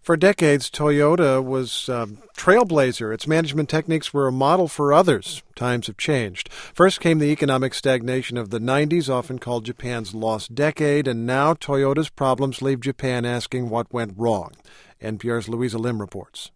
For decades, Toyota was a trailblazer. Its management techniques were a model for others. Times have changed. First came the economic stagnation of the 90s, often called Japan's lost decade, and now Toyota's problems leave Japan asking what went wrong. NPR's Louisa Lim reports.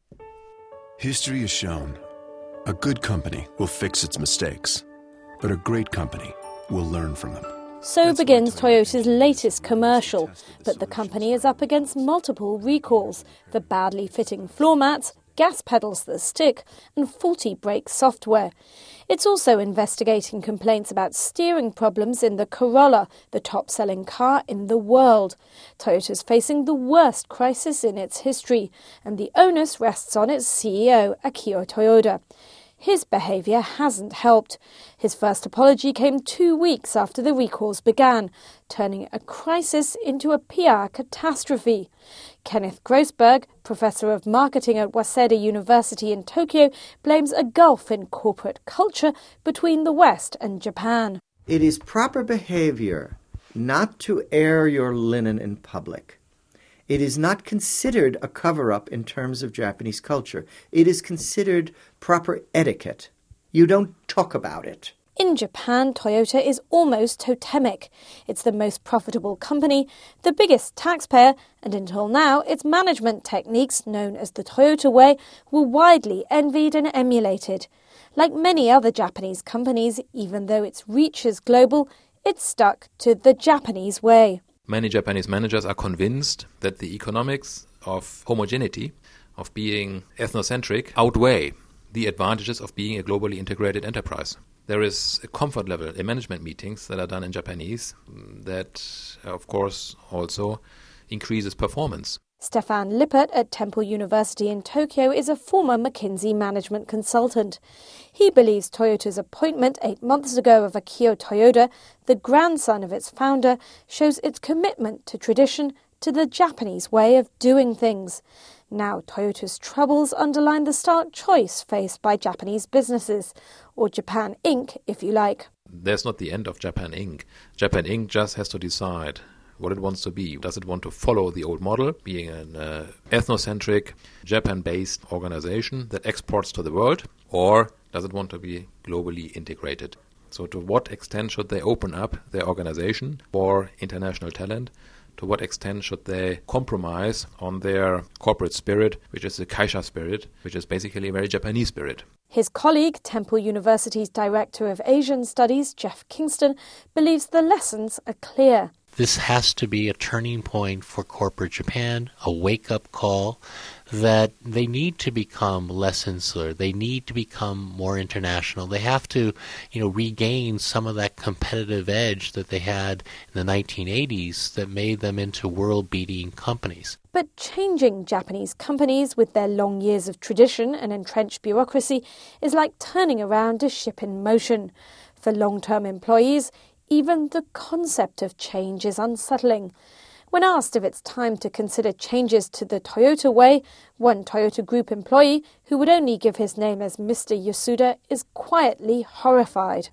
History has shown a good company will fix its mistakes, but a great company will learn from them. So begins Toyota's latest commercial, but the company is up against multiple recalls for badly fitting floor mats, gas pedals that stick, and faulty brake software. It's also investigating complaints about steering problems in the Corolla, the top-selling car in the world. Toyota's facing the worst crisis in its history, and the onus rests on its CEO, Akio Toyoda. His behaviour hasn't helped. His first apology came 2 weeks after the recalls began, turning a crisis into a PR catastrophe. Kenneth Grossberg, professor of marketing at Waseda University in Tokyo, blames a gulf in corporate culture between the West and Japan. It is proper behaviour not to air your linen in public. It is not considered a cover-up in terms of Japanese culture. It is considered proper etiquette. You don't talk about it. In Japan, Toyota is almost totemic. It's the most profitable company, the biggest taxpayer, and until now, its management techniques, known as the Toyota Way, were widely envied and emulated. Like many other Japanese companies, even though its reach is global, it's stuck to the Japanese way. Many Japanese managers are convinced that the economics of homogeneity, of being ethnocentric, outweigh the advantages of being a globally integrated enterprise. There is a comfort level in management meetings that are done in Japanese that, of course, also increases performance. Stefan Lippert at Temple University in Tokyo is a former McKinsey management consultant. He believes Toyota's appointment 8 months ago of Akio Toyoda, the grandson of its founder, shows its commitment to tradition, to the Japanese way of doing things. Now Toyota's troubles underline the stark choice faced by Japanese businesses, or Japan Inc., if you like. There's not the end of Japan Inc. Japan Inc. just has to decide what it wants to be. Does it want to follow the old model, being an ethnocentric, Japan-based organization that exports to the world, or does it want to be globally integrated? So to what extent should they open up their organization for international talent? To what extent should they compromise on their corporate spirit, which is the Kaisha spirit, which is basically a very Japanese spirit? His colleague, Temple University's Director of Asian Studies, Jeff Kingston, believes the lessons are clear. This has to be a turning point for corporate Japan, a wake-up call that they need to become less insular. They need to become more international. They have to, regain some of that competitive edge that they had in the 1980s that made them into world-beating companies. But changing Japanese companies with their long years of tradition and entrenched bureaucracy is like turning around a ship in motion. For long-term employees, even the concept of change is unsettling. When asked if it's time to consider changes to the Toyota Way, one Toyota Group employee, who would only give his name as Mr. Yasuda, is quietly horrified.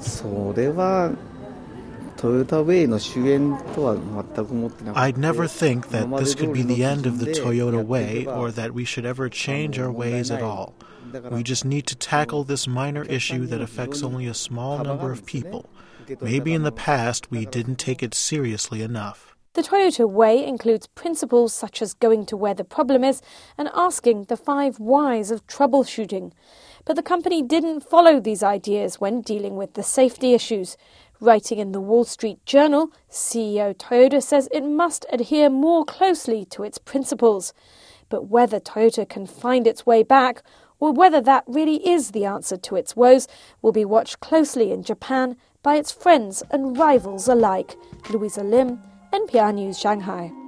I'd never think that this could be the end of the Toyota Way or that we should ever change our ways at all. We just need to tackle this minor issue that affects only a small number of people. Maybe in the past we didn't take it seriously enough. The Toyota Way includes principles such as going to where the problem is and asking the 5 whys of troubleshooting. But the company didn't follow these ideas when dealing with the safety issues. Writing in the Wall Street Journal, CEO Toyoda says it must adhere more closely to its principles. But whether Toyota can find its way back, or whether that really is the answer to its woes, will be watched closely in Japan by its friends and rivals alike. Louisa Lim, NPR News, Shanghai.